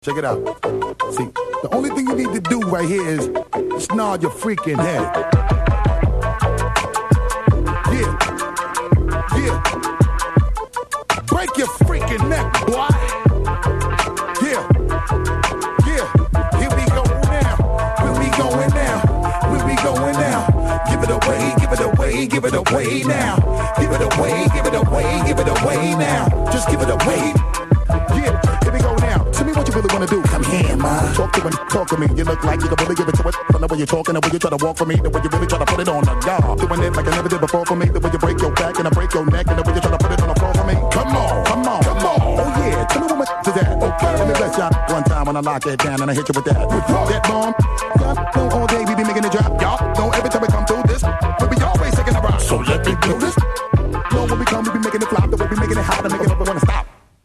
Check it out. See, the only thing you need to do right here is just nod your freaking head. Yeah. Yeah. Break your freaking neck, boy. Yeah. Yeah. Here we go now. Where we going now? Where we going now? Give it away, give it away, give it away now. Give it away, give it away, give it away now. Just give it away. Yeah. Here we go now. Tell me what you really want to do. Come here, man. Talk to me. You look like you can really give it to it. From the way you're talking, the way you try to walk for me, the way you really try to put it on the guard. Doing it like I never did before for me. The way you break your back and I break your neck, and the way you try to put it on the floor for me. Come on, come on, come on. Oh yeah, tell me what my is that. Okay, let me bless y'all one time when I lock it down and I hit you with that. That bomb. Yeah, all day we be making it drop. Y'all know every time we come through this, we be always taking a rock. So let me do this. Know when we come, we be making it flop. The way we making it hot and making it up, we wanna stop.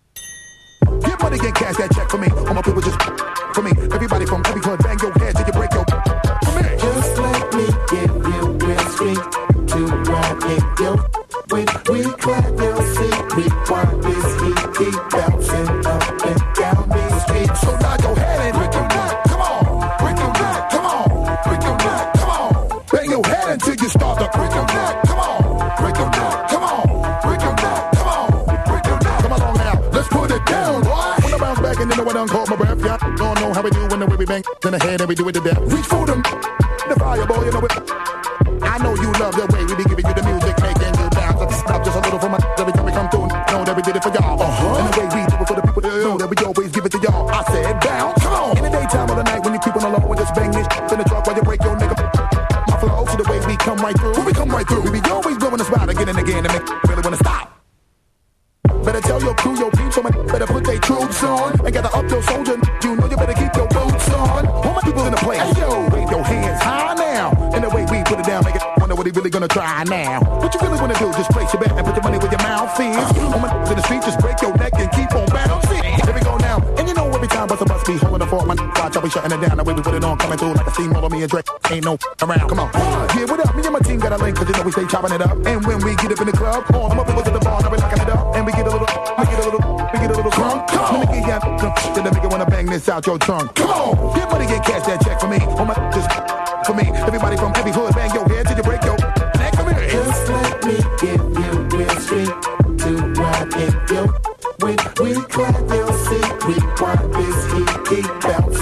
Get money, get cash, that check for me. All my people just for me. Everybody from every club, bang your head till you break your for me. Just let me give you real street to ride in your when we clap your seat. We want this heat keep bouncing up and down these streets. So nod your head and break your neck. Come on, break your neck. Come on, break your neck. Come on, bang your head until you start to break your neck. Come on, break your neck. Come on, break your neck. Come on, break your neck. Come along now, let's put it down. When I bounce back and you know I done caught my breath, yeah. Don't know how we do when the way we bang in the head and we do it to death. Reach for them, the fire boy, you know it. I know you love the way we be giving you the music, making you bounce. Stop just a little for my every time we come through. Know that we did it for y'all. And the way we do it for the people that know that we always give it to y'all. I said bounce, come on. In the daytime or the night when you creep on the low and just bang this in the truck while you break your nigga. My flow to the way we come right through. When we come right through, we be always blowing the spot again and again and make really wanna stop. Better tell your crew, your peeps, someone better put their troops on and gather up your soldier. You know you better keep your boots on. All my people in the place, hey, yo, wave your hands high now. And the way we put it down, make it wonder what he really gonna try now. What you really wanna do? Just place your bet and put your money where your mouth is. All my in the street, just break your neck and keep on bouncing. Here we go now, and you know every time bust a bus be holding the fort. Watch how we shutting it down. The way we put it on, coming through like a steamroller. Me and Drake ain't no around. Come on, yeah, what up? Me and my team got a link, cause you know we stay chopping it up. And when we get up in the club, all my people to the bar, now we locking it up, and we get a little crunk. Let me get ya, then make you wanna bang this out your tongue. Come on, get money, get cash, that check for me. All my just for me. Everybody from every hood, bang your head till you break your neck. Come here. Just let me give you real street to ride in your when we clap your seat. We want this heat keep bouncing.